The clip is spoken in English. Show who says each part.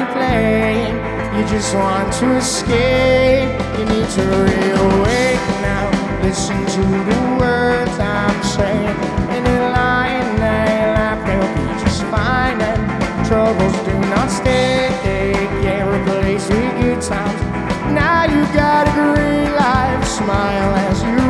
Speaker 1: flame. You just want to escape. You need to reawake now. Listen to the words I'm saying. Any lie and they laugh, they'll be just fine. And troubles do not stay. They can't replace the good times. Now you got a green light. Smile as you